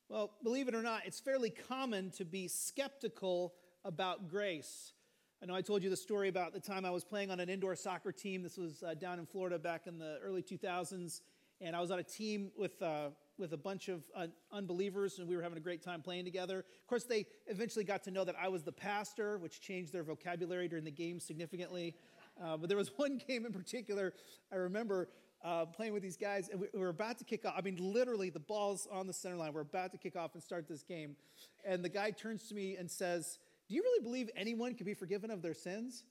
Well, believe it or not, it's fairly common to be skeptical about grace. I know I told you the story about the time I was playing on an indoor soccer team. This was down in Florida back in the early 2000s, and I was on a team with a bunch of unbelievers, and we were having a great time playing together. Of course, they eventually got to know that I was the pastor, which changed their vocabulary during the game significantly. But there was one game in particular I remember playing with these guys, and we were about to kick off. I mean, literally, the ball's on the center line. We're about to kick off and start this game. And the guy turns to me and says, "Do you really believe anyone can be forgiven of their sins?"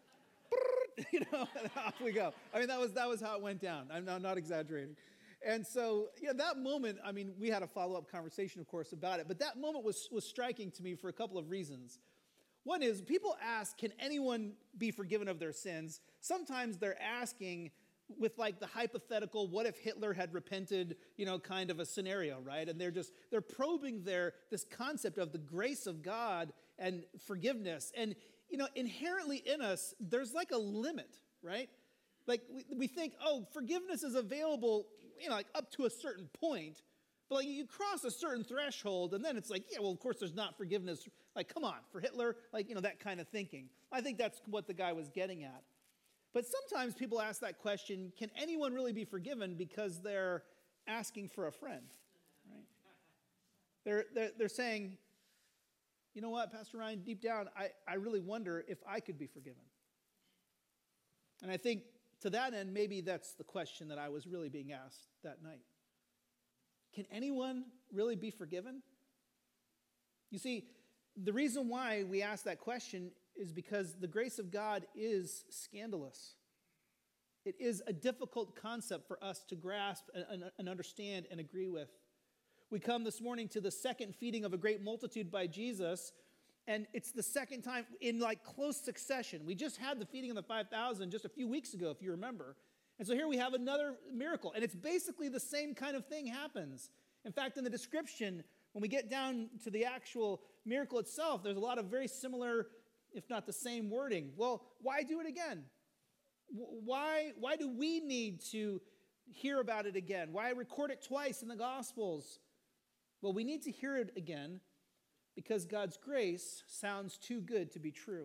Off we go. I mean, that was how it went down. I'm not exaggerating. And so, that moment, I mean, we had a follow-up conversation, of course, about it. But that moment was striking to me for a couple of reasons. One is, people ask, can anyone be forgiven of their sins? Sometimes they're asking with like the hypothetical, what if Hitler had repented, kind of a scenario, right? And they're probing this concept of the grace of God and forgiveness. And, inherently in us, there's like a limit, right? Like we think, forgiveness is available, like up to a certain point. But like you cross a certain threshold, and then it's like, of course there's not forgiveness. Like, come on, for Hitler, that kind of thinking. I think that's what the guy was getting at. But sometimes people ask that question, can anyone really be forgiven, because they're asking for a friend, right? They're saying, you know what, Pastor Ryan, deep down, I really wonder if I could be forgiven. And I think to that end, maybe that's the question that I was really being asked that night. Can anyone really be forgiven? You see, the reason why we ask that question is because the grace of God is scandalous. It is a difficult concept for us to grasp and understand and agree with. We come this morning to the second feeding of a great multitude by Jesus, and it's the second time in like close succession. We just had the feeding of the 5,000 just a few weeks ago, if you remember. And so here we have another miracle, and it's basically the same kind of thing happens. In fact, in the description, when we get down to the actual miracle itself, there's a lot of very similar, if not the same wording. Well, why do it again? Why do we need to hear about it again? Why record it twice in the Gospels? Well, we need to hear it again because God's grace sounds too good to be true.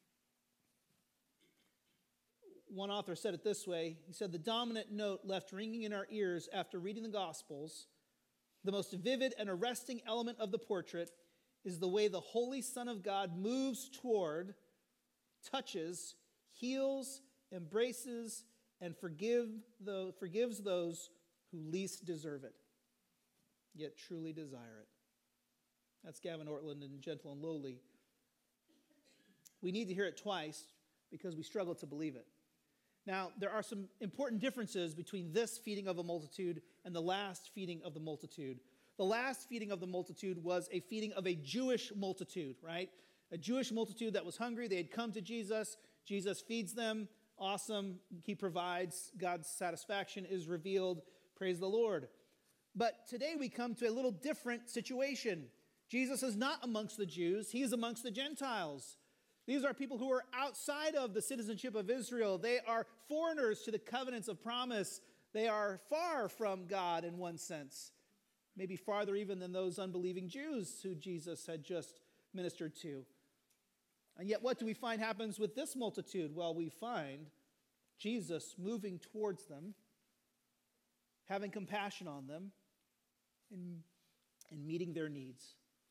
One author said it this way. He said, the dominant note left ringing in our ears after reading the Gospels, the most vivid and arresting element of the portrait, is the way the Holy Son of God moves toward, touches, heals, embraces, and forgives those who least deserve it, yet truly desire it. That's Gavin Ortland in Gentle and Lowly. We need to hear it twice because we struggle to believe it. Now, there are some important differences between this feeding of a multitude and the last feeding of the multitude. The last feeding of the multitude was a feeding of a Jewish multitude, right? A Jewish multitude that was hungry. They had come to Jesus. Jesus feeds them. Awesome. He provides. God's satisfaction is revealed. Praise the Lord. But today we come to a little different situation. Jesus is not amongst the Jews. He is amongst the Gentiles. These are people who are outside of the citizenship of Israel. They are foreigners to the covenants of promise. They are far from God in one sense. Maybe farther even than those unbelieving Jews who Jesus had just ministered to. And yet what do we find happens with this multitude? Well, we find Jesus moving towards them, having compassion on them, and meeting their needs.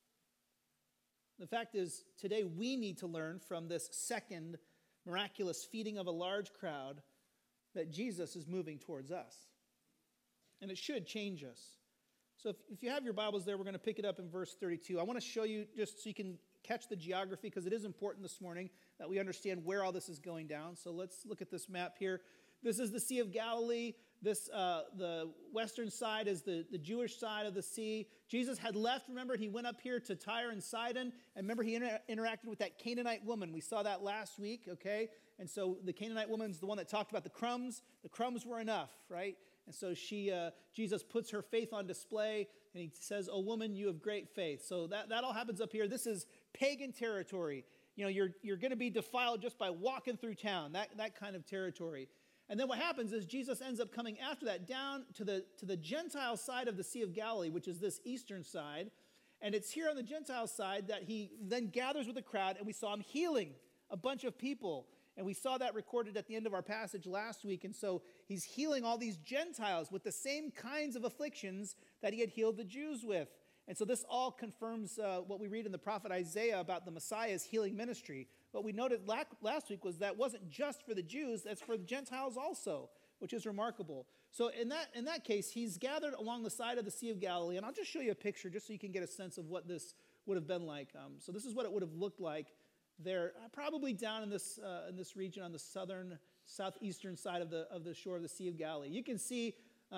The fact is, today we need to learn from this second miraculous feeding of a large crowd that Jesus is moving towards us. And it should change us. So if you have your Bibles there, we're going to pick it up in verse 32. I want to show you just so you can catch the geography, because it is important this morning that we understand where all this is going down. So let's look at this map here. This is the Sea of Galilee. The western side is the Jewish side of the sea. Jesus had left, remember, he went up here to Tyre and Sidon. And remember, he interacted with that Canaanite woman. We saw that last week, okay? And so the Canaanite woman is the one that talked about the crumbs. The crumbs were enough, right? And so Jesus puts her faith on display, and he says, "Oh, woman, you have great faith." So that all happens up here. This is pagan territory. You're going to be defiled just by walking through town, that kind of territory. And then what happens is Jesus ends up coming after that down to the Gentile side of the Sea of Galilee, which is this eastern side. And it's here on the Gentile side that he then gathers with the crowd, and we saw him healing a bunch of people. And we saw that recorded at the end of our passage last week. And so he's healing all these Gentiles with the same kinds of afflictions that he had healed the Jews with. And so this all confirms what we read in the prophet Isaiah about the Messiah's healing ministry. What we noted last week was that wasn't just for the Jews, that's for the Gentiles also, which is remarkable. So in that case, he's gathered along the side of the Sea of Galilee. And I'll just show you a picture just so you can get a sense of what this would have been like. So this is what it would have looked like there, probably down in this region on the southeastern side of the shore of the Sea of Galilee. You can see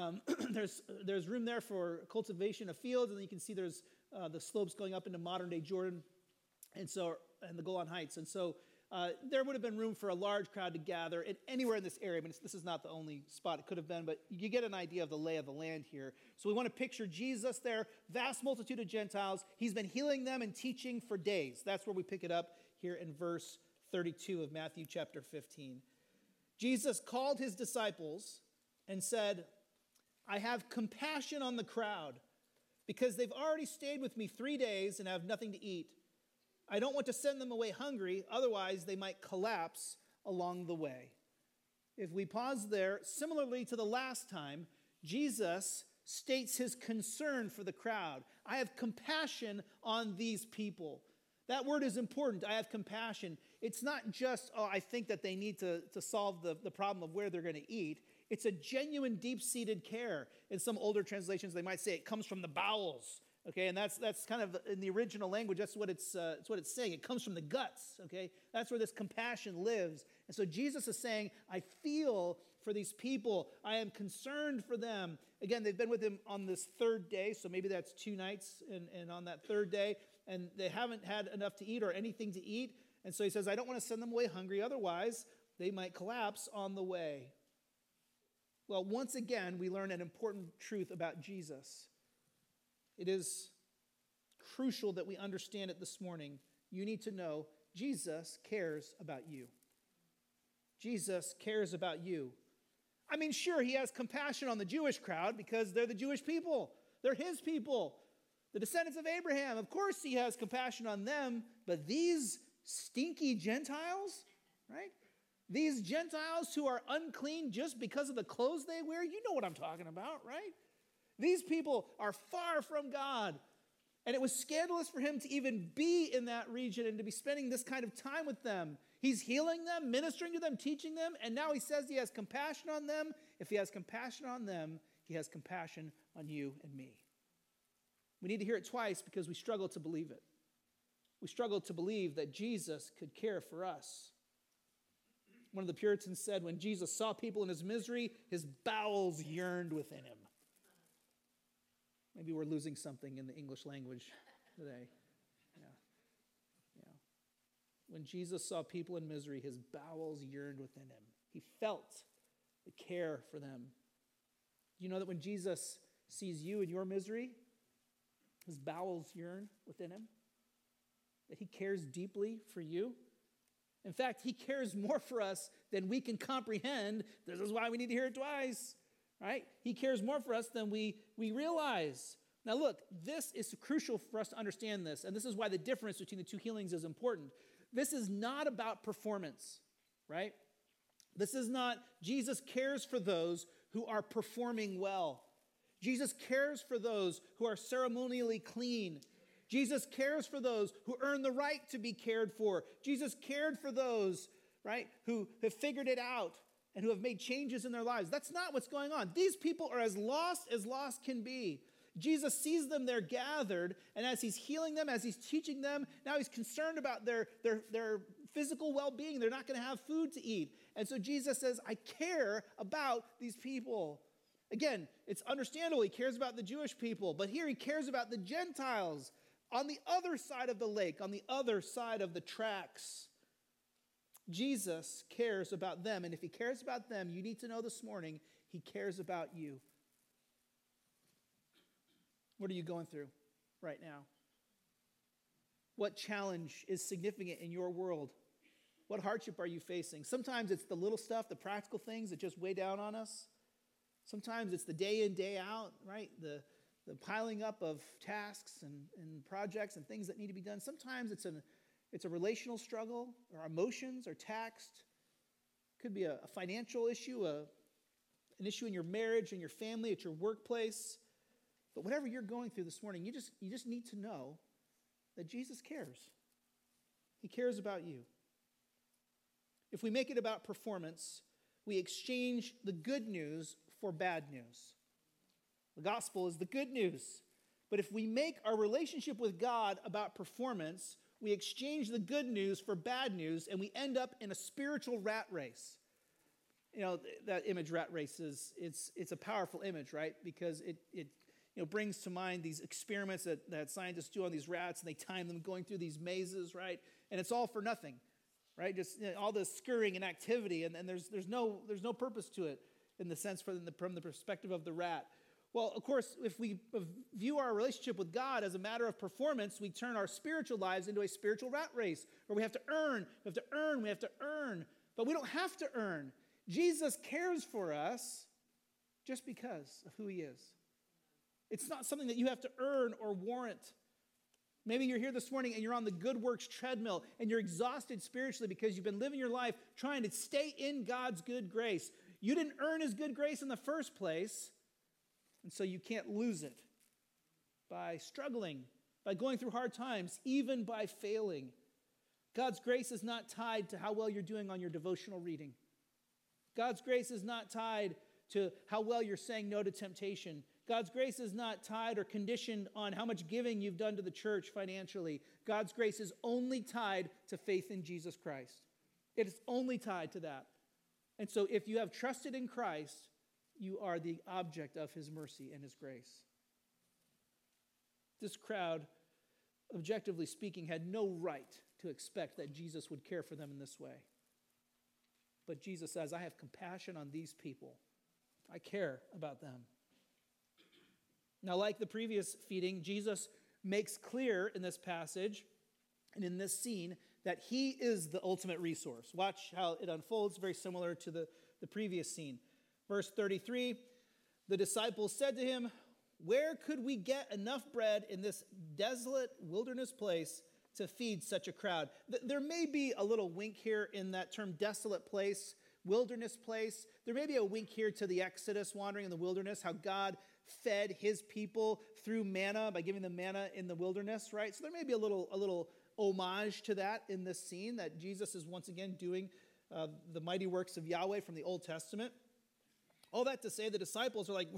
there's room there for cultivation of fields, and then you can see there's the slopes going up into modern-day Jordan, and the Golan Heights. And so there would have been room for a large crowd to gather anywhere in this area. I mean, this is not the only spot it could have been, but you get an idea of the lay of the land here. So we want to picture Jesus there, vast multitude of Gentiles. He's been healing them and teaching for days. That's where we pick it up here in verse 32 of Matthew chapter 15. Jesus called his disciples and said, I have compassion on the crowd because they've already stayed with me 3 days and have nothing to eat. I don't want to send them away hungry, otherwise they might collapse along the way. If we pause there, similarly to the last time, Jesus states his concern for the crowd. I have compassion on these people. That word is important. I have compassion. It's not just, I think that they need to solve the problem of where they're going to eat. It's a genuine, deep-seated care. In some older translations, they might say it comes from the bowels. Okay, and that's kind of in the original language. That's what it's saying. It comes from the guts. Okay, that's where this compassion lives. And so Jesus is saying, I feel for these people. I am concerned for them. Again, they've been with him on this third day, so maybe that's 2 nights, and on that third day, and they haven't had enough to eat or anything to eat. And so he says, I don't want to send them away hungry, otherwise they might collapse on the way. Well, once again, we learn an important truth about Jesus. It is crucial that we understand it this morning. You need to know Jesus cares about you. Jesus cares about you. I mean, sure, he has compassion on the Jewish crowd because they're the Jewish people. They're his people, the descendants of Abraham. Of course, he has compassion on them, but these stinky Gentiles, right? These Gentiles who are unclean just because of the clothes they wear, you know what I'm talking about, right? These people are far from God. And it was scandalous for him to even be in that region and to be spending this kind of time with them. He's healing them, ministering to them, teaching them, and now he says he has compassion on them. If he has compassion on them, he has compassion on you and me. We need to hear it twice because we struggle to believe it. We struggle to believe that Jesus could care for us. One of the Puritans said, when Jesus saw people in his misery, his bowels yearned within him. Maybe we're losing something in the English language today. Yeah. When Jesus saw people in misery, his bowels yearned within him. He felt the care for them. Do you know that when Jesus sees you in your misery, his bowels yearn within him? That he cares deeply for you? In fact, he cares more for us than we can comprehend. This is why we need to hear it twice, right? He cares more for us than we realize. Now look, this is crucial for us to understand this, and this is why the difference between the two healings is important. This is not about performance, right? This is not, Jesus cares for those who are performing well. Jesus cares for those who are ceremonially clean. Jesus cares for those who earn the right to be cared for. Jesus cared for those, right, who have figured it out and who have made changes in their lives. That's not what's going on. These people are as lost can be. Jesus sees them there gathered, and as he's healing them, as he's teaching them, now he's concerned about their physical well-being. They're not going to have food to eat. And so Jesus says, I care about these people. Again, it's understandable he cares about the Jewish people, but here he cares about the Gentiles on the other side of the lake, on the other side of the tracks. Jesus cares about them, and if he cares about them, you need to know this morning, he cares about you. What are you going through right now? What challenge is significant in your world? What hardship are you facing? Sometimes it's the little stuff, the practical things that just weigh down on us. Sometimes it's the day in, day out, right? The piling up of tasks and projects and things that need to be done. Sometimes it's a relational struggle, or emotions are taxed. Could be a financial issue, an issue in your marriage, in your family, at your workplace. But whatever you're going through this morning, you just need to know that Jesus cares. He cares about you. If we make it about performance, we exchange the good news for bad news. The gospel is the good news. But if we make our relationship with God about performance, we exchange the good news for bad news, and we end up in a spiritual rat race. You know, that image, rat race, it's a powerful image, right? Because it brings to mind these experiments that scientists do on these rats, and they time them going through these mazes, right? And it's all for nothing, right? Just all this scurrying and activity, and there's no purpose to it in the sense from the perspective of the rat. Well, of course, if we view our relationship with God as a matter of performance, we turn our spiritual lives into a spiritual rat race where we have to earn. But we don't have to earn. Jesus cares for us just because of who he is. It's not something that you have to earn or warrant. Maybe you're here this morning and you're on the good works treadmill and you're exhausted spiritually because you've been living your life trying to stay in God's good grace. You didn't earn his good grace in the first place, and so you can't lose it by struggling, by going through hard times, even by failing. God's grace is not tied to how well you're doing on your devotional reading. God's grace is not tied to how well you're saying no to temptation. God's grace is not tied or conditioned on how much giving you've done to the church financially. God's grace is only tied to faith in Jesus Christ. It is only tied to that. And so if you have trusted in Christ, you are the object of his mercy and his grace. This crowd, objectively speaking, had no right to expect that Jesus would care for them in this way. But Jesus says, I have compassion on these people. I care about them. Now, like the previous feeding, Jesus makes clear in this passage and in this scene that he is the ultimate resource. Watch how it unfolds, very similar to the previous scene. Verse 33, the disciples said to him, where could we get enough bread in this desolate wilderness place to feed such a crowd? There may be a little wink here in that term desolate place, wilderness place. There may be a wink here to the Exodus wandering in the wilderness, how God fed his people through manna by giving them manna in the wilderness, right? So there may be a little homage to that in this scene that Jesus is once again doing the mighty works of Yahweh from the Old Testament. All that to say, the disciples are like,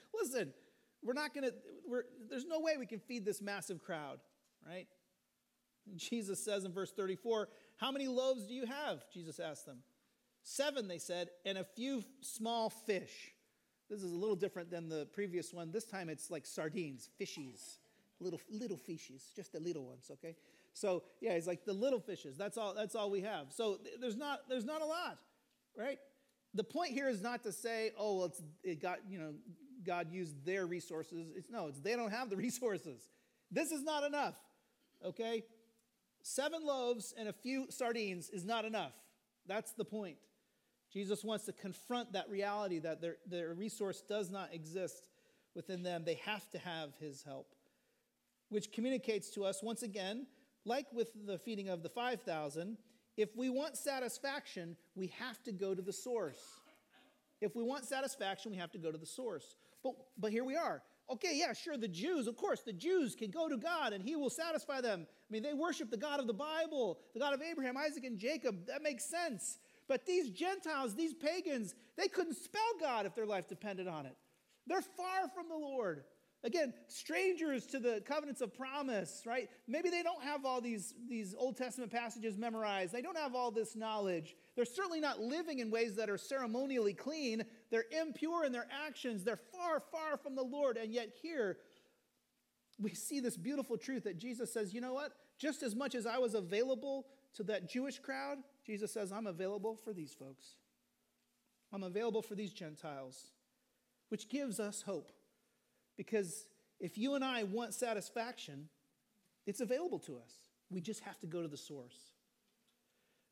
there's no way we can feed this massive crowd, right? And Jesus says in verse 34, how many loaves do you have? Jesus asked them. 7, they said, and a few small fish. This is a little different than the previous one. This time it's like sardines, fishies, little fishies, just the little ones, okay? So yeah, it's like the little fishes. That's all we have. So there's not a lot, right? The point here is not to say, God used their resources. It's they don't have the resources. This is not enough, okay? 7 loaves and a few sardines is not enough. That's the point. Jesus wants to confront that reality that their resource does not exist within them. They have to have his help, which communicates to us once again, like with the feeding of the 5,000, if we want satisfaction, we have to go to the source. If we want satisfaction, we have to go to the source. But here we are. Okay, yeah, sure, the Jews can go to God and he will satisfy them. I mean, they worship the God of the Bible, the God of Abraham, Isaac, and Jacob. That makes sense. But these Gentiles, these pagans, they couldn't spell God if their life depended on it. They're far from the Lord. Again, strangers to the covenants of promise, right? Maybe they don't have all these Old Testament passages memorized. They don't have all this knowledge. They're certainly not living in ways that are ceremonially clean. They're impure in their actions. They're far, far from the Lord. And yet here, we see this beautiful truth that Jesus says, you know what? Just as much as I was available to that Jewish crowd, Jesus says, I'm available for these folks. I'm available for these Gentiles, which gives us hope. Because if you and I want satisfaction, it's available to us. We just have to go to the source.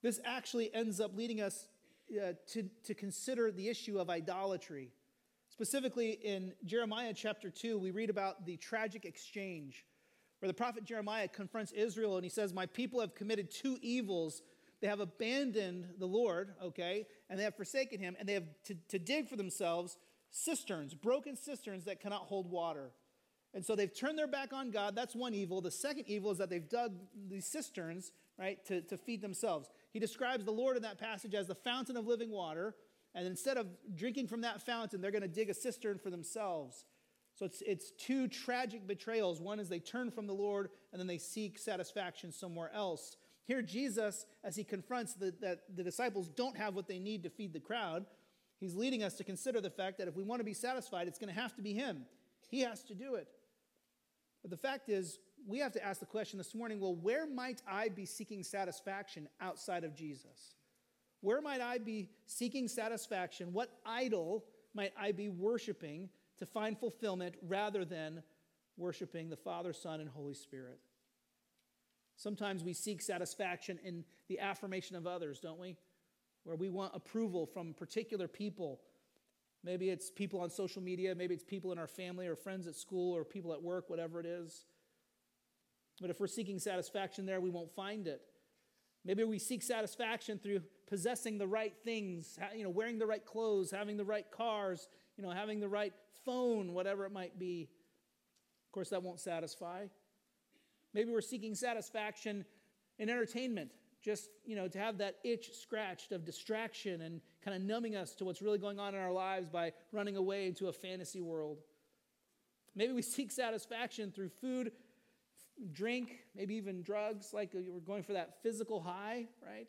This actually ends up leading us to consider the issue of idolatry. Specifically in Jeremiah chapter 2, we read about the tragic exchange where the prophet Jeremiah confronts Israel and he says, my people have committed two evils. They have abandoned the Lord, okay, and they have forsaken him, and they have to dig for themselves cisterns, broken cisterns that cannot hold water. And so they've turned their back on God. That's one evil. The second evil is that they've dug these cisterns, right, to feed themselves. He describes the Lord in that passage as the fountain of living water, and instead of drinking from that fountain, they're going to dig a cistern for themselves. So it's two tragic betrayals. One is they turn from the Lord, and then they seek satisfaction somewhere else. Here, Jesus, as he confronts that the disciples don't have what they need to feed the crowd, he's leading us to consider the fact that if we want to be satisfied, it's going to have to be him. He has to do it. But the fact is, we have to ask the question this morning, well, where might I be seeking satisfaction outside of Jesus? Where might I be seeking satisfaction? What idol might I be worshiping to find fulfillment rather than worshiping the Father, Son, and Holy Spirit? Sometimes we seek satisfaction in the affirmation of others, don't we? Where we want approval from particular people. Maybe it's people on social media, maybe it's people in our family or friends at school or people at work, whatever it is. But if we're seeking satisfaction there, we won't find it. Maybe we seek satisfaction through possessing the right things, wearing the right clothes, having the right cars, having the right phone, whatever it might be. Of course, that won't satisfy. Maybe we're seeking satisfaction in entertainment, just, to have that itch scratched of distraction and kind of numbing us to what's really going on in our lives by running away into a fantasy world. Maybe we seek satisfaction through food, drink, maybe even drugs, like we're going for that physical high, right?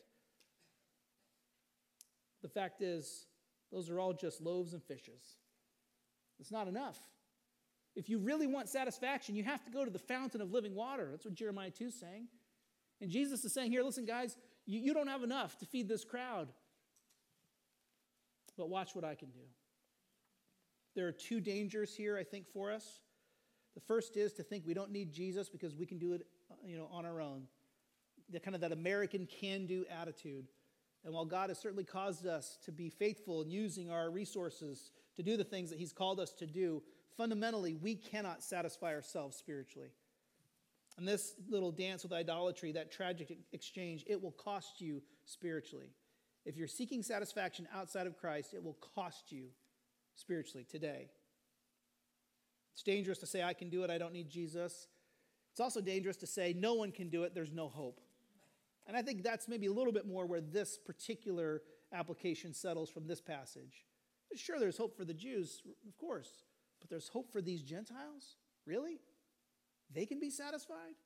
The fact is, those are all just loaves and fishes. It's not enough. If you really want satisfaction, you have to go to the fountain of living water. That's what Jeremiah 2 is saying. And Jesus is saying here, listen, guys, you don't have enough to feed this crowd. But watch what I can do. There are two dangers here, I think, for us. The first is to think we don't need Jesus because we can do it, on our own. That American can-do attitude. And while God has certainly caused us to be faithful in using our resources to do the things that he's called us to do, fundamentally, we cannot satisfy ourselves spiritually. And this little dance with idolatry, that tragic exchange, it will cost you spiritually. If you're seeking satisfaction outside of Christ, it will cost you spiritually today. It's dangerous to say, I can do it, I don't need Jesus. It's also dangerous to say, no one can do it, there's no hope. And I think that's maybe a little bit more where this particular application settles from this passage. Sure, there's hope for the Jews, of course, but there's hope for these Gentiles? Really? They can be satisfied?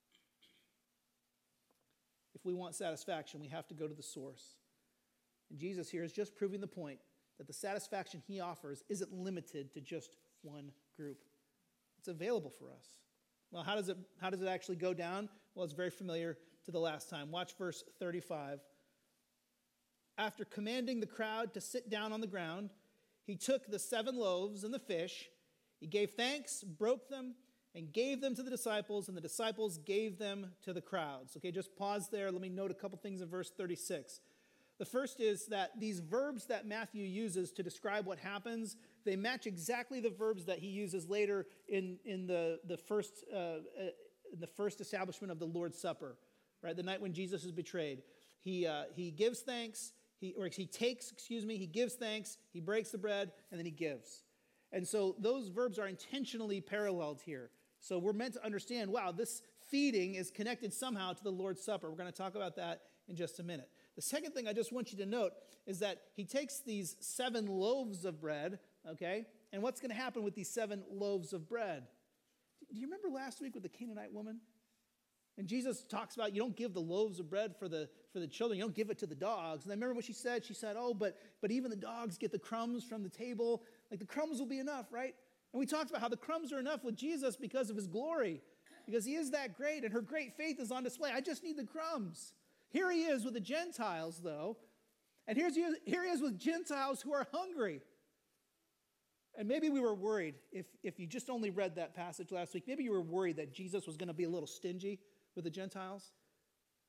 If we want satisfaction, we have to go to the source. And Jesus here is just proving the point that the satisfaction he offers isn't limited to just one group. It's available for us. Well, how does it actually go down? Well, it's very familiar to the last time. Watch verse 35. After commanding the crowd to sit down on the ground, he took the 7 loaves and the fish. He gave thanks, broke them, and gave them to the disciples, and the disciples gave them to the crowds. Okay, just pause there. Let me note a couple things in verse 36. The first is that these verbs that Matthew uses to describe what happens, they match exactly the verbs that he uses later in the first establishment of the Lord's Supper, right? The night when Jesus is betrayed. He gives thanks, he gives thanks, he breaks the bread, and then he gives. And so those verbs are intentionally paralleled here. So we're meant to understand, wow, this feeding is connected somehow to the Lord's Supper. We're going to talk about that in just a minute. The second thing I just want you to note is that he takes these 7 loaves of bread, okay, and what's going to happen with these 7 loaves of bread? Do you remember last week with the Canaanite woman? And Jesus talks about you don't give the loaves of bread for the children. You don't give it to the dogs. And I remember what she said. She said, oh, but even the dogs get the crumbs from the table. Like the crumbs will be enough, right? And we talked about how the crumbs are enough with Jesus because of his glory. Because he is that great and her great faith is on display. I just need the crumbs. Here he is with the Gentiles, though. And here he is with Gentiles who are hungry. And maybe we were worried, if you just only read that passage last week, maybe you were worried that Jesus was going to be a little stingy with the Gentiles.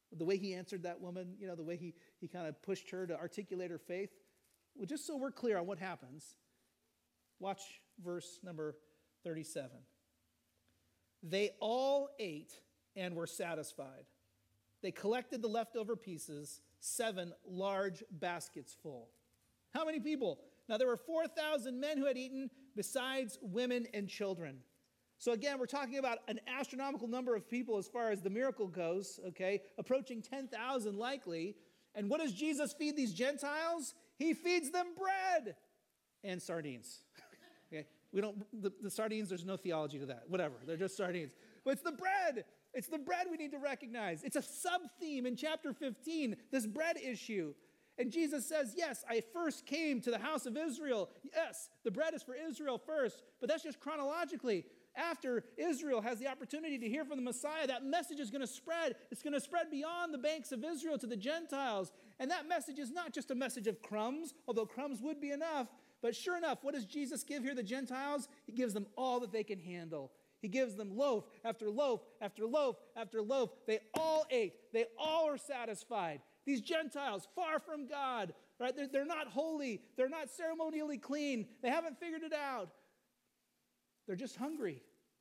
The way he answered that woman, the way he kind of pushed her to articulate her faith. Well, just so we're clear on what happens, watch verse number 37. They all ate and were satisfied. They collected the leftover pieces, 7 large baskets full. How many people? Now, there were 4,000 men who had eaten, besides women and children. So again, we're talking about an astronomical number of people as far as the miracle goes, okay? Approaching 10,000 likely. And what does Jesus feed these Gentiles? He feeds them bread and sardines. Okay? The sardines, there's no theology to that. Whatever, they're just sardines. But it's the bread. It's the bread we need to recognize. It's a sub-theme in chapter 15, this bread issue. And Jesus says, yes, I first came to the house of Israel. Yes, the bread is for Israel first, but that's just chronologically. After Israel has the opportunity to hear from the Messiah, that message is going to spread. It's going to spread beyond the banks of Israel to the Gentiles. And that message is not just a message of crumbs, although crumbs would be enough. But sure enough, what does Jesus give here, the Gentiles? He gives them all that they can handle. He gives them loaf after loaf after loaf after loaf. They all ate. They all are satisfied. These Gentiles, far from God, right? They're not holy. They're not ceremonially clean. They haven't figured it out. They're just hungry.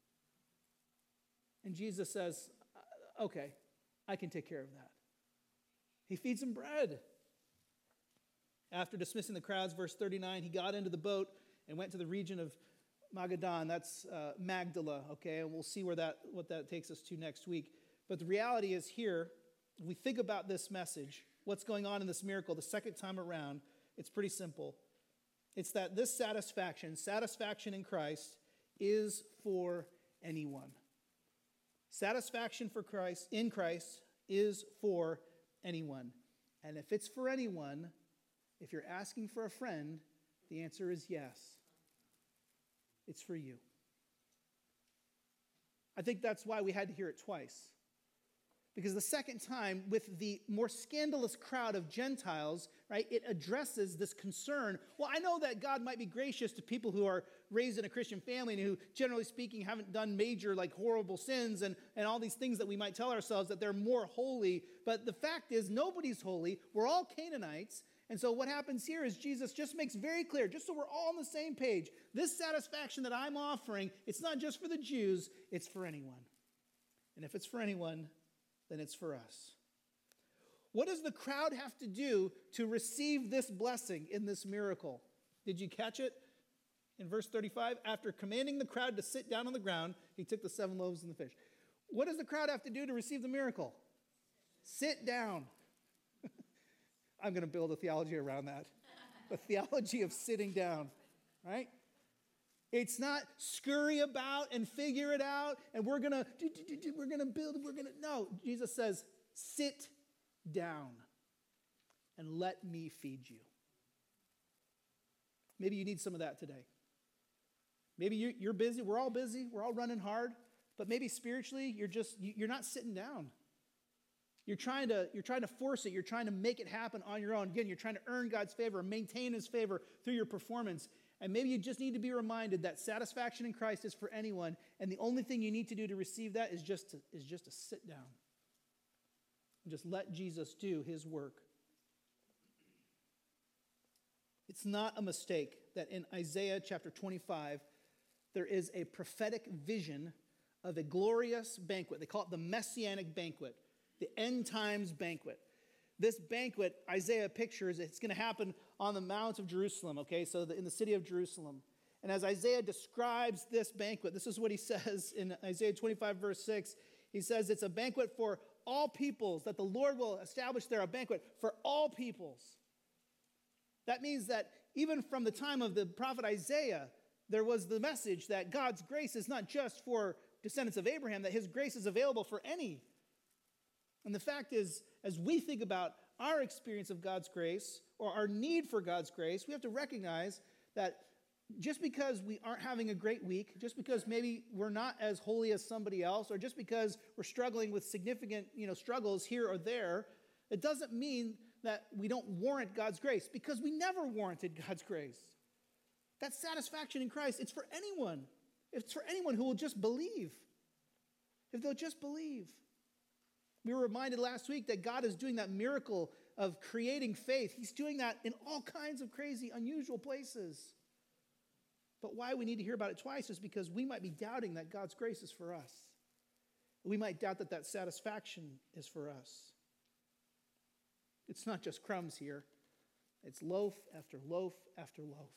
And Jesus says, okay, I can take care of that. He feeds them bread. After dismissing the crowds, verse 39, he got into the boat and went to the region of Magadan. That's Magdala, okay? And we'll see what that takes us to next week. But the reality is here, if we think about this message, what's going on in this miracle the second time around, it's pretty simple. It's that this satisfaction in Christ, is for anyone. Satisfaction in Christ is for anyone. And if it's for anyone, if you're asking for a friend, the answer is yes. It's for you. I think that's why we had to hear it twice. Because the second time, with the more scandalous crowd of Gentiles, right, it addresses this concern. Well, I know that God might be gracious to people who are raised in a Christian family and who, generally speaking, haven't done major, horrible sins and all these things that we might tell ourselves that they're more holy. But the fact is, nobody's holy. We're all Canaanites. And so what happens here is Jesus just makes very clear, just so we're all on the same page, this satisfaction that I'm offering, it's not just for the Jews, it's for anyone. And if it's for anyone, then it's for us. What does the crowd have to do to receive this blessing in this miracle? Did you catch it? In verse 35, after commanding the crowd to sit down on the ground, he took the 7 loaves and the fish. What does the crowd have to do to receive the miracle? Sit down. I'm going to build a theology around that. The theology of sitting down, right? It's not scurry about and figure it out, and we're going to build, no. Jesus says, sit down and let me feed you. Maybe you need some of that today. Maybe you're busy. We're all busy. We're all running hard. But maybe spiritually, you're not sitting down. You're trying to force it. You're trying to make it happen on your own. Again, you're trying to earn God's favor, maintain his favor through your performance. And maybe you just need to be reminded that satisfaction in Christ is for anyone, and the only thing you need to do to receive that is just to sit down and just let Jesus do his work. It's not a mistake that in Isaiah chapter 25, there is a prophetic vision of a glorious banquet. They call it the Messianic banquet, the end times banquet. This banquet, Isaiah pictures, it's going to happen on the Mount of Jerusalem, okay? So in the city of Jerusalem. And as Isaiah describes this banquet, this is what he says in Isaiah 25, verse 6. He says it's a banquet for all peoples, that the Lord will establish there a banquet for all peoples. That means that even from the time of the prophet Isaiah, there was the message that God's grace is not just for descendants of Abraham, that his grace is available for any. And the fact is, as we think about our experience of God's grace or our need for God's grace, we have to recognize that just because we aren't having a great week, just because maybe we're not as holy as somebody else, or just because we're struggling with significant, struggles here or there, it doesn't mean that we don't warrant God's grace, because we never warranted God's grace. That satisfaction in Christ, it's for anyone. It's for anyone who will just believe. If they'll just believe. We were reminded last week that God is doing that miracle of creating faith. He's doing that in all kinds of crazy, unusual places. But why we need to hear about it twice is because we might be doubting that God's grace is for us. We might doubt that that satisfaction is for us. It's not just crumbs here. It's loaf after loaf after loaf.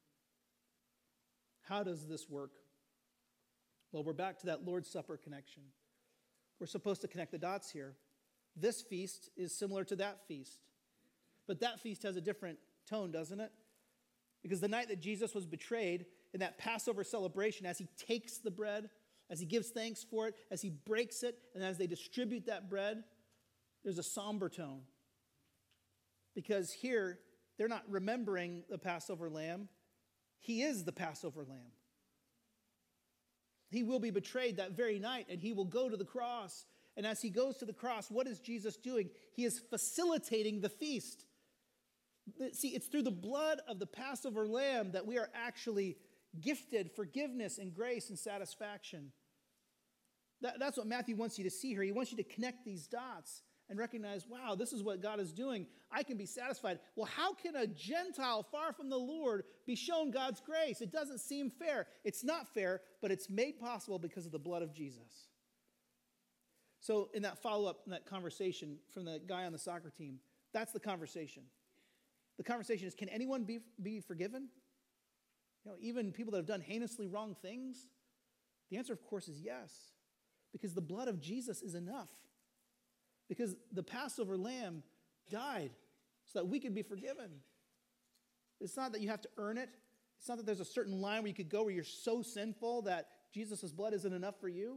How does this work? Well, we're back to that Lord's Supper connection. We're supposed to connect the dots here. This feast is similar to that feast. But that feast has a different tone, doesn't it? Because the night that Jesus was betrayed, in that Passover celebration, as he takes the bread, as he gives thanks for it, as he breaks it, and as they distribute that bread, there's a somber tone. Because here, they're not remembering the Passover lamb. He is the Passover lamb. He will be betrayed that very night, and he will go to the cross. And as he goes to the cross, what is Jesus doing? He is facilitating the feast. See, it's through the blood of the Passover lamb that we are actually gifted forgiveness and grace and satisfaction. That's what Matthew wants you to see here. He wants you to connect these dots and recognize, wow, this is what God is doing. I can be satisfied. Well, how can a Gentile far from the Lord be shown God's grace? It doesn't seem fair. It's not fair, but it's made possible because of the blood of Jesus. So in that follow-up, in that conversation from the guy on the soccer team, that's the conversation. The conversation is, can anyone be forgiven? Even people that have done heinously wrong things? The answer, of course, is yes. Because the blood of Jesus is enough. Because the Passover lamb died so that we could be forgiven. It's not that you have to earn it. It's not that there's a certain line where you could go where you're so sinful that Jesus' blood isn't enough for you.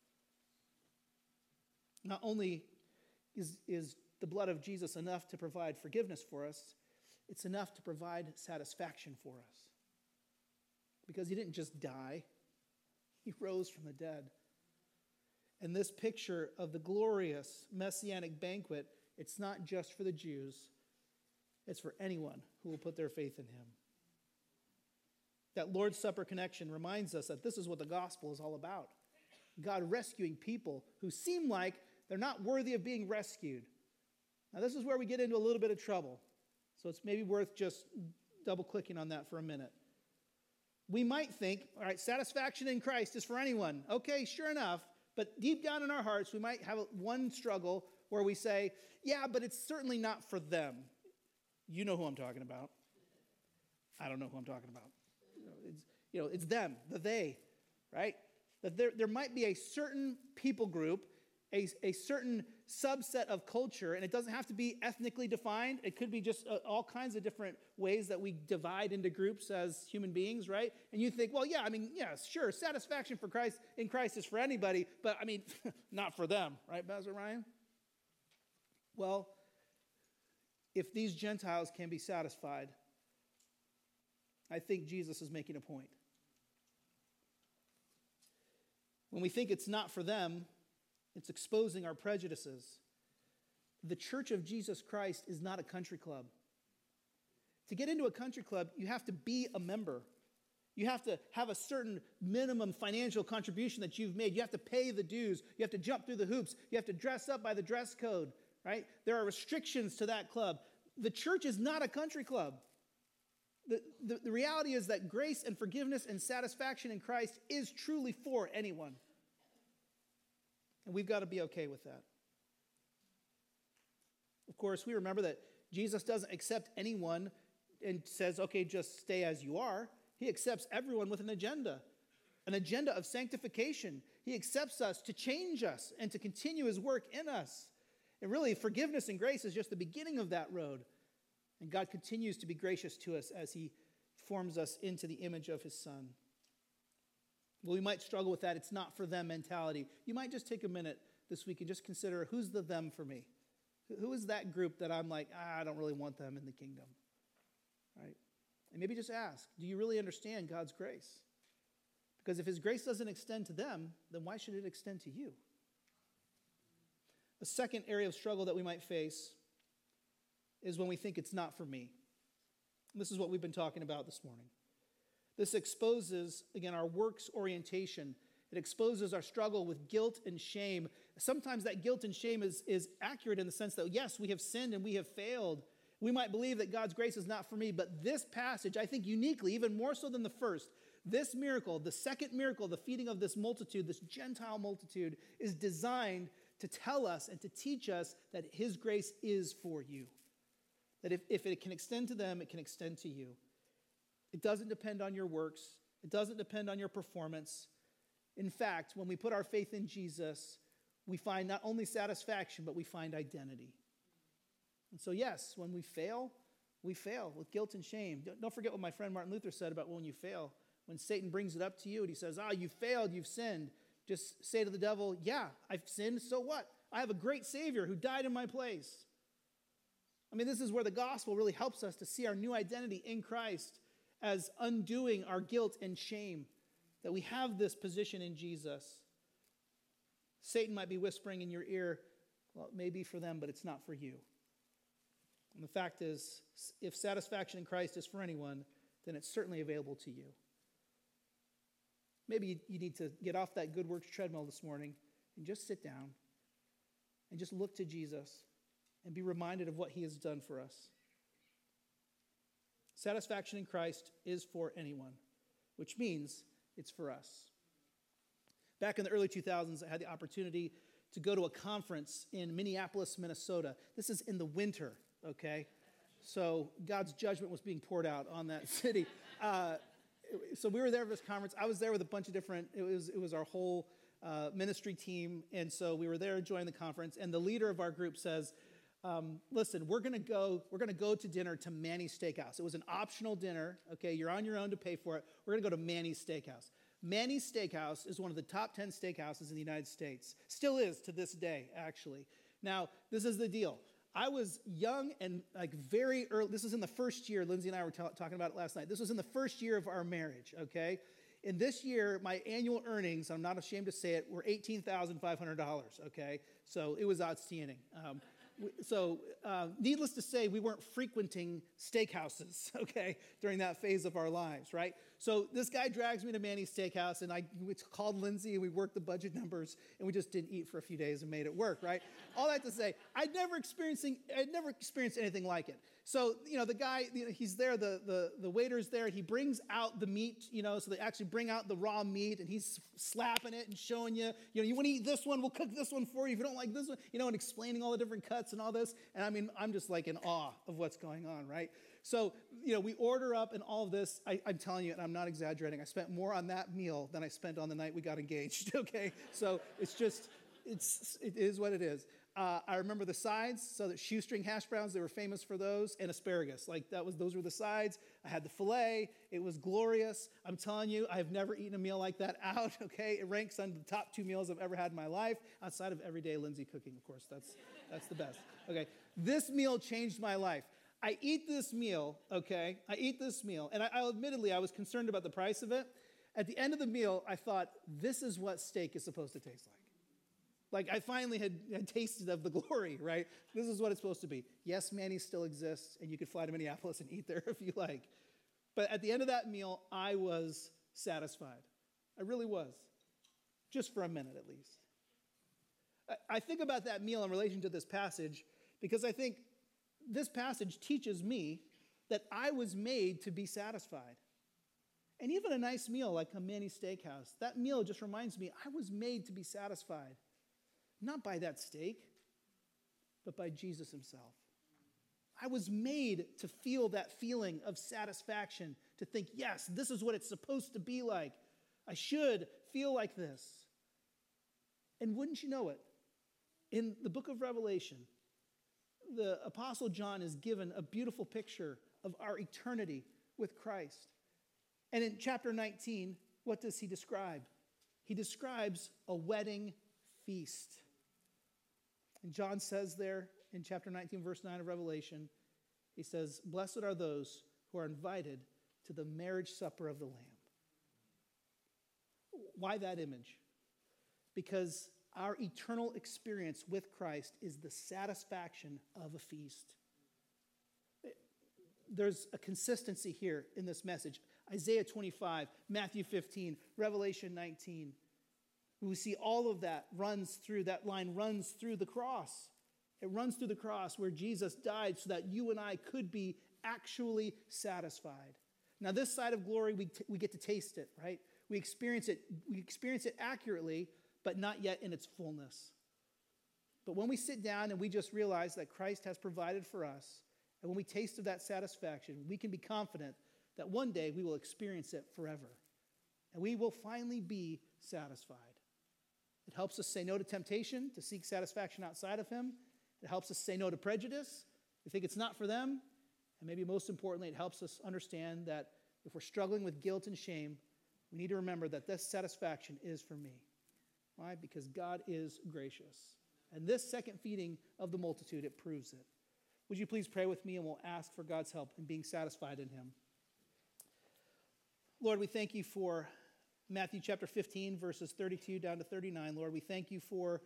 Not only is the blood of Jesus enough to provide forgiveness for us, it's enough to provide satisfaction for us. Because he didn't just die, he rose from the dead. And this picture of the glorious messianic banquet, it's not just for the Jews, it's for anyone who will put their faith in him. That Lord's Supper connection reminds us that this is what the gospel is all about. God rescuing people who seem like they're not worthy of being rescued. Now, this is where we get into a little bit of trouble. So it's maybe worth just double-clicking on that for a minute. We might think, all right, satisfaction in Christ is for anyone. Okay, sure enough. But deep down in our hearts, we might have one struggle where we say, yeah, but it's certainly not for them. You know who I'm talking about. I don't know who I'm talking about. It's them, the they, right? That there might be a certain people group, a certain subset of culture, and it doesn't have to be ethnically defined. It could be just all kinds of different ways that we divide into groups as human beings, right? And you think, well, yeah, sure, satisfaction for Christ in Christ is for anybody, but not for them, right, Pastor Ryan? Well, if these Gentiles can be satisfied, I think Jesus is making a point. When we think it's not for them, it's exposing our prejudices. The Church of Jesus Christ is not a country club. To get into a country club, you have to be a member. You have to have a certain minimum financial contribution that you've made. You have to pay the dues. You have to jump through the hoops. You have to dress up by the dress code, right? There are restrictions to that club. The church is not a country club. The reality is that grace and forgiveness and satisfaction in Christ is truly for anyone. And we've got to be okay with that. Of course, we remember that Jesus doesn't accept anyone and says, okay, just stay as you are. He accepts everyone with an agenda of sanctification. He accepts us to change us and to continue his work in us. And really, forgiveness and grace is just the beginning of that road. And God continues to be gracious to us as he forms us into the image of his Son. Well, we might struggle with that. It's not for them mentality. You might just take a minute this week and just consider, who's the them for me? Who is that group that I'm like, I don't really want them in the kingdom, right? And maybe just ask, do you really understand God's grace? Because if his grace doesn't extend to them, then why should it extend to you? A second area of struggle that we might face is when we think it's not for me. And this is what we've been talking about this morning. This exposes, again, our works orientation It exposes our struggle with guilt and shame. Sometimes that guilt and shame is accurate in the sense that, yes, we have sinned and we have failed. We might believe that God's grace is not for me, but this passage, I think uniquely, even more so than the first, this miracle, the second miracle, the feeding of this multitude, this Gentile multitude, is designed to tell us and to teach us that his grace is for you. That if it can extend to them, it can extend to you. It doesn't depend on your works. It doesn't depend on your performance. In fact, when we put our faith in Jesus, we find not only satisfaction, but we find identity. And so yes, when we fail with guilt and shame. Don't forget what my friend Martin Luther said about when you fail. When Satan brings it up to you and he says, you failed, you've sinned. Just say to the devil, yeah, I've sinned, so what? I have a great Savior who died in my place. I mean, this is where the gospel really helps us to see our new identity in Christ as undoing our guilt and shame, that we have this position in Jesus. Satan might be whispering in your ear, well, it may be for them, but it's not for you. And the fact is, if satisfaction in Christ is for anyone, then it's certainly available to you. Maybe you need to get off that good works treadmill this morning and just sit down and just look to Jesus and be reminded of what he has done for us. Satisfaction in Christ is for anyone, which means it's for us. Back in the early 2000s, I had the opportunity to go to a conference in Minneapolis, Minnesota. This is in the winter, okay? So God's judgment was being poured out on that city. So we were there for this conference. I was there with a bunch of different, it was our whole ministry team. And so we were there enjoying the conference. And the leader of our group says, listen, we're going to go to dinner to Manny's Steakhouse. It was an optional dinner. Okay, you're on your own to pay for it. We're going to go to Manny's Steakhouse. Manny's Steakhouse is one of the top 10 steakhouses in the United States. Still is to this day, actually. Now, this is the deal. I was young and very early. This was in the first year. Lindsay and I were talking about it last night. This was in the first year of our marriage, okay? In this year, my annual earnings, I'm not ashamed to say it, were $18,500, okay? So it was outstanding. Needless to say, we weren't frequenting steakhouses, okay, during that phase of our lives, right? So this guy drags me to Manny's Steakhouse, and we called Lindsay, and we worked the budget numbers, and we just didn't eat for a few days and made it work, right? All that to say, I'd never experienced anything like it. So, the guy, he's there, the waiter's there, and he brings out the meat, so they actually bring out the raw meat, and he's slapping it and showing you, you want to eat this one, we'll cook this one for you. If you don't like this one, and explaining all the different cuts and all this. And I mean, I'm just like in awe of what's going on, right? So, we order up and all of this. I'm telling you, and I'm not exaggerating, I spent more on that meal than I spent on the night we got engaged, okay? So it is what it is. I remember the sides, so that shoestring hash browns, they were famous for those, and asparagus. Those were the sides. I had the filet. It was glorious. I'm telling you, I've never eaten a meal like that out, okay? It ranks under the top 2 meals I've ever had in my life, outside of everyday Lindsay cooking, of course. That's the best, okay? This meal changed my life. I eat this meal, okay? And I admittedly, I was concerned about the price of it. At the end of the meal, I thought, this is what steak is supposed to taste like. I finally had tasted of the glory, right? This is what it's supposed to be. Yes, Manny still exists, and you could fly to Minneapolis and eat there if you like. But at the end of that meal, I was satisfied. I really was. Just for a minute, at least. I think about that meal in relation to this passage because I think this passage teaches me that I was made to be satisfied. And even a nice meal like a Manny's Steakhouse, that meal just reminds me I was made to be satisfied. Not by that steak, but by Jesus himself. I was made to feel that feeling of satisfaction, to think, yes, this is what it's supposed to be like. I should feel like this. And wouldn't you know it, in the book of Revelation, the Apostle John is given a beautiful picture of our eternity with Christ. And in chapter 19, what does he describe? He describes a wedding feast. And John says there in chapter 19, verse 9 of Revelation, he says, blessed are those who are invited to the marriage supper of the Lamb. Why that image? Because our eternal experience with Christ is the satisfaction of a feast. There's a consistency here in this message. Isaiah 25, Matthew 15, Revelation 19. We see all of that line runs through the cross. It runs through the cross where Jesus died so that you and I could be actually satisfied. Now, this side of glory, we get to taste it, right? We experience it accurately, but not yet in its fullness. But when we sit down and we just realize that Christ has provided for us, and when we taste of that satisfaction, we can be confident that one day we will experience it forever. And we will finally be satisfied. It helps us say no to temptation, to seek satisfaction outside of him. It helps us say no to prejudice. We think it's not for them. And maybe most importantly, it helps us understand that if we're struggling with guilt and shame, we need to remember that this satisfaction is for me. Why? Because God is gracious. And this second feeding of the multitude, it proves it. Would you please pray with me, and we'll ask for God's help in being satisfied in him. Lord, we thank you for Matthew chapter 15, verses 32 down to 39. Lord, we thank you for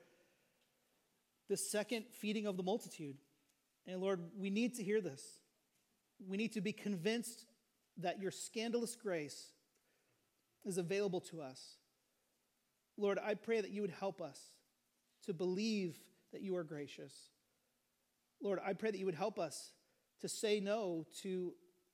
this second feeding of the multitude. And Lord, we need to hear this. We need to be convinced that your scandalous grace is available to us. Lord, I pray that you would help us to believe that you are gracious. Lord, I pray that you would help us to say no to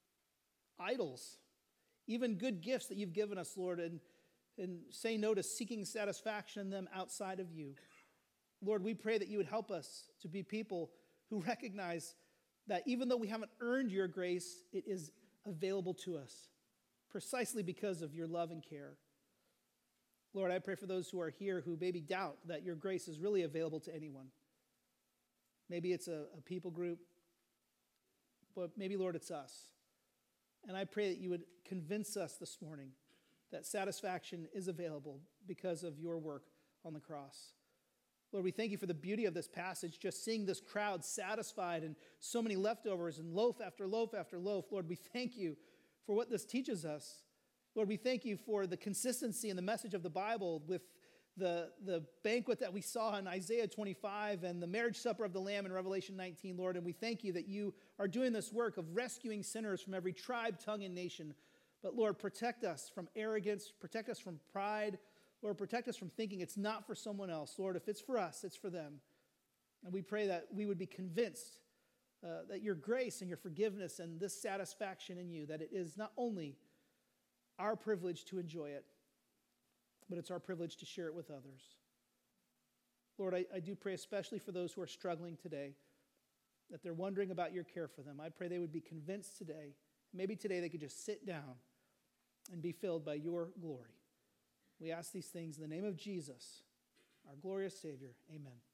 idols, even good gifts that you've given us, Lord, and say no to seeking satisfaction in them outside of you. Lord, we pray that you would help us to be people who recognize that even though we haven't earned your grace, it is available to us precisely because of your love and care. Lord, I pray for those who are here who maybe doubt that your grace is really available to anyone. Maybe it's a people group, but maybe, Lord, it's us. And I pray that you would convince us this morning that satisfaction is available because of your work on the cross. Lord, we thank you for the beauty of this passage, just seeing this crowd satisfied and so many leftovers and loaf after loaf after loaf. Lord, we thank you for what this teaches us. Lord, we thank you for the consistency in the message of the Bible with the banquet that we saw in Isaiah 25 and the marriage supper of the Lamb in Revelation 19, Lord. And we thank you that you are doing this work of rescuing sinners from every tribe, tongue, and nation. But Lord, protect us from arrogance, protect us from pride. Lord, protect us from thinking it's not for someone else. Lord, if it's for us, it's for them. And we pray that we would be convinced that your grace and your forgiveness and this satisfaction in you, that it is not only our privilege to enjoy it, but it's our privilege to share it with others. Lord, I do pray especially for those who are struggling today, that they're wondering about your care for them. I pray they would be convinced today. Maybe today they could just sit down and be filled by your glory. We ask these things in the name of Jesus, our glorious Savior. Amen.